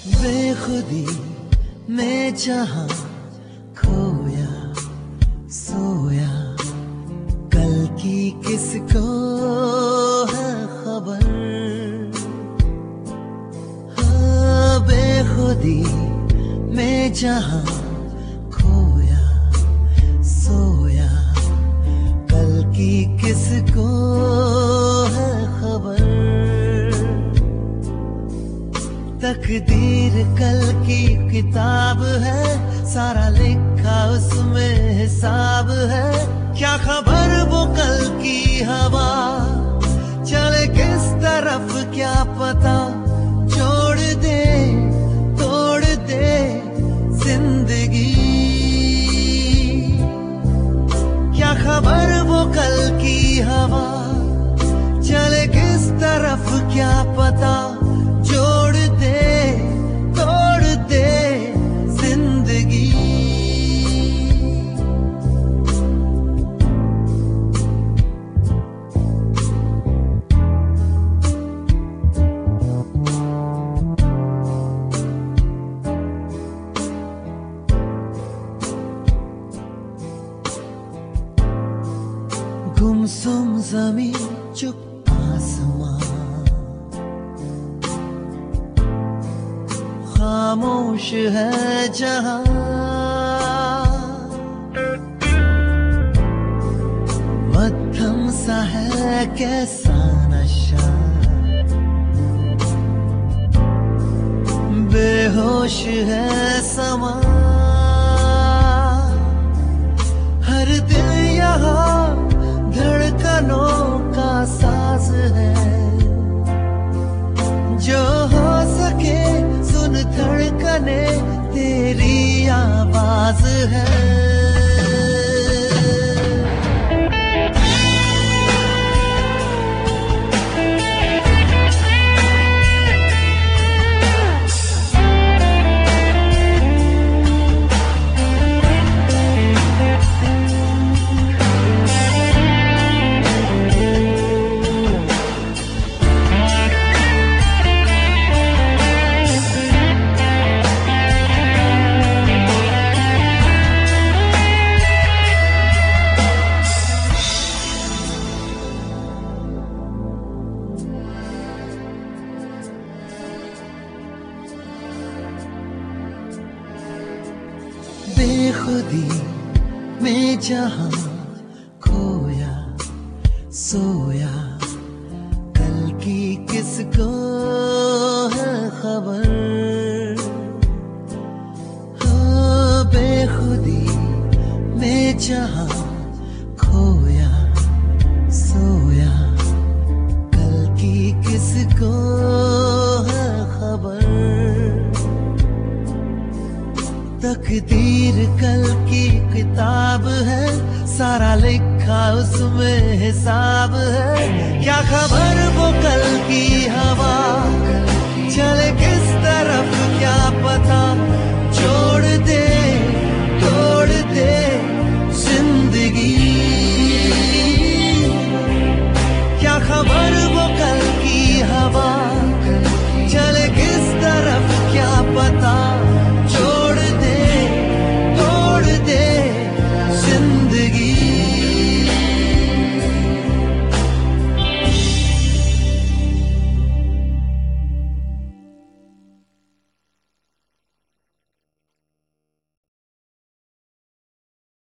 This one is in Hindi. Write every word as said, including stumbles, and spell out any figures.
बेखुदी में जहां खोया सोया, कल की किसको है खबर। हाँ, बेखुदी में जहां खोया सोया, कल की किसको है खबर। तकदीर कल की किताब है, सारा लिखा उसमें हिसाब है। क्या खबर वो कल की हवा चले किस तरफ, क्या पता जोड़ दे तोड़ दे जिंदगी। क्या खबर वो कल की हवा चले किस तरफ, क्या पता जोड़ दे तोड़ दे जिंदगी। गुमसुम ज़मीं चुप आसमां, खामोश है जहां। मध्यम सा है कैसा नशा, बेहोश है समा। हर दिल यहाँ धड़कनों का साज है, जो हो सके सुन धड़कने तेरी आवाज है। बेखुदी में जहां खोया सोया, कल की किसको है खबर। हाँ, बेखुदी में जहां खोया सोया, कल की किसको है खबर। तकदीर कल की किताब है, सारा लिखा उसमें हिसाब है। क्या खबर वो कल की हवा चले किस तरह,